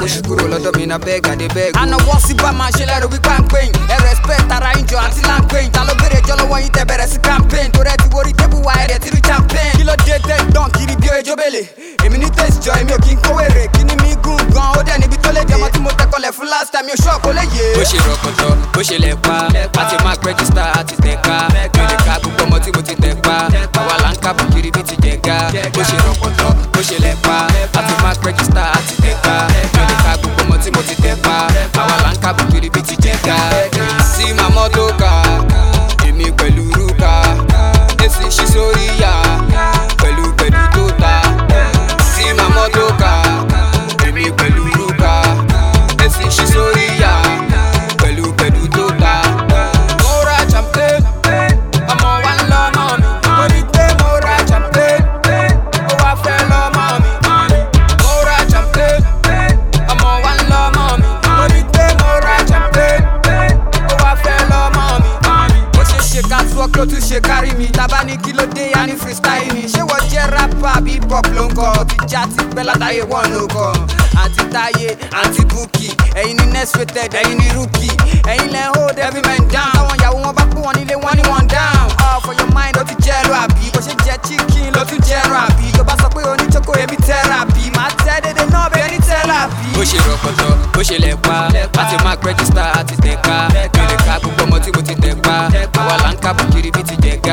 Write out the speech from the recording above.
ṣì kúrò lọ́dọ̀ mi náà beg I dey beg. àná wọ́n sí bá máa ṣe lẹ́rù wípé à ń pè yín ẹ respect ara yín jọ àti láǹpẹ̀yìn ta ló béèrè jọ lọ́wọ́ yín tẹ bẹ̀rẹ̀ sí campaign torí ẹ ti worí tébù wa ẹ̀rẹ̀ ti rí champagne. kí ló dé tẹ́ dán kiri bí ejò bèlè èmi ní taste jọ èmi ò kí n kó wèrè kí ni mi gùn gan ó dẹ̀ níbi tó lè dé ọmọ tí mo tẹkọlẹ̀ fún last time yóò ṣọ́ọ̀kọ́ lè yé. bó ṣe rọkọtọ bó ṣe lẹ pa àti mark register àti tẹ̀ka mi ò lè ka gbogbo ọmọ tí mo ti tẹ̀ pa àwa là ń kábọ̀ kiri bí ti jẹ̀ga. bó ṣe rọkọtọ bó ṣe lẹ pa àti mark register àti tẹ̀ka mi ò lè ka gbogbo ọmọ tí mo ti tẹ̀ pa àwa là ń kábọ̀ kiri bí ti jẹ̀ga. sí màmá tó kà èmi pẹ̀lú rúkà èsì ṣí sórí yá pẹ̀lú tó ta. sí màmá tó kà èmi pẹ̀lú rúkà èsì ṣí sórí yá pẹ̀lú tó ta. mo ra champagne ọmọ wa ń lọ mọ́ mi mo ní pé mo ra champagne ó wá fẹ́ lọ mọ́ mi. mo ra champagne ọmọ wa ń lọ mọ́ mi mo ní pé mo ra champagne ó wá fẹ́ lọ mọ́ mi. bó ṣe ṣe catwalk ló tún ṣe kárí mi tábà ní kí ló dé ya ní freestyle mi ṣé wọ́n jẹ́ rapper àbí hip hop ló ń kọ́ kíjà ti pẹ́ látàyè wọ́n ló kọ́. àǹtí táyé àǹtí búkì ẹ̀yin ní next rated ẹ̀yin ní rookie ẹ̀yin lẹ́ hold every man down táwọn ìyàwó wọn bá pé wọn nílé wọn ní wọn down. all for your mind ó ti jẹ́ ẹ̀rọ àbí bó ṣe jẹ́ chicken ló tún jẹ́ ẹ̀rọ àbí tó bá sọ pé oníjókòó èmi therapy máa tẹ́ dédé náà bí ẹni therapy. bó ṣe rọkọtọ bó ṣe lẹ pa àti mark register àti tẹ̀ka mi ò lè ka gbogbo ọmọ tí mo ti tẹ̀ pa àwa là ń kábọ̀ kiri bí ti jẹ̀ga.